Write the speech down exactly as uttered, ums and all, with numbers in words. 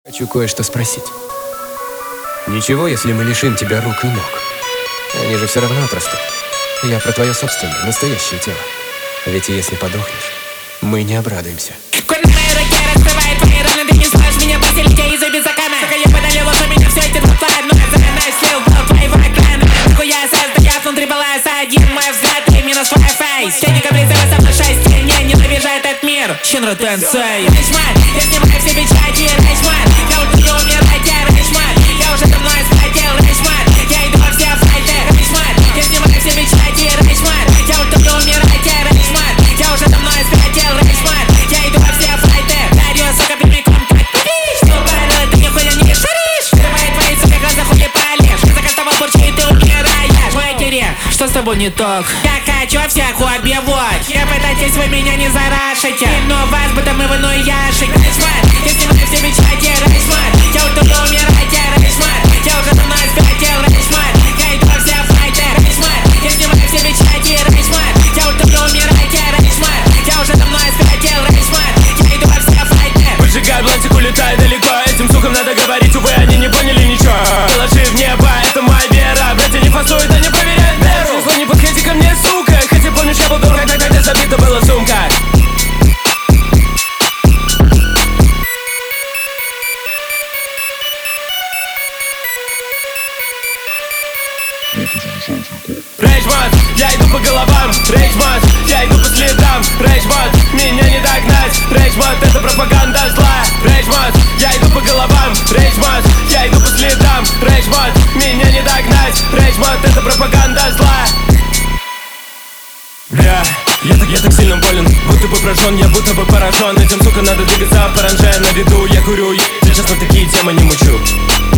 Хочу кое-что спросить. Ничего, если мы лишим тебя рук и ног? Они же все равно отрастут. Я про твое собственное, настоящее тело. Ведь если подохнешь, мы не обрадуемся. Когда мои руки раскрывают твои раны, ты не сможешь меня бросить людей из-за беззакона. Сука, я подалил, что меня все эти разлад, но я загонаюсь, слил был твоего экрана. Нахуя создаю внутри баланса, один мой взгляд и минус твой фейс. Тени капризовы со мной шесть, не ненавижу этот мир. Шинру Тенсей. Рейчман, я снимаю все печати, Рейчман. Я уже умирать, я Рейчман. Я уже давно испратил, Рейчман. Я иду во все файты, Рейчман. Я снимаю все печати, Рейчман. Я уже умирать, я Рейчман. Я уже давно испратил, Рейчман. Я иду во все файты, дарю, сука, прямиком как пиш. Что пару, ты нихуя не шаришь. Открывает твои, сука, глаза, хули палишь. За каждого бурчит, ты умираешь. Матери, что с тобой не так? Я хочу всех убивать. Я пытаюсь, вы меня не зарашите. Но вас будто мы в ящик. Рейчман, я снимаю все печати, Рейчман. Я уже умирать, я Рейчман. Я уже давно испратил, Рейчман. Я иду во все файты, Рейчман. Я снимаю все печати, Рейчман. Я уже умирать, я Рейчман. Я уже давно испратил, Рейчман. Я иду во все файты. Выжигай блантик, улетай далеко. Этим сукам надо говорить, увы, они не поняли ничего. Положи в небо, это моя вера. Братья не фасуют, они проверяют веру. Зло, не подходи ко мне, сука. Хотя помнишь, я был дурак, тогда где забита была сумка. Рейчман, я иду по головам. Рейчман, я иду по следам. Рейчман, меня не догнать. Рейчман, это пропаганда зла. Рейчман, я иду по головам. Рейчман, я иду по следам. Рейчман, меня не догнать. Рейчман, это пропаганда зла. Бля, я так, я так сильно болен, будто бы прожжен, я будто бы поражен. Этим, сука, надо двигаться в паранже. На виду я курю, сейчас на такие темы не мучу.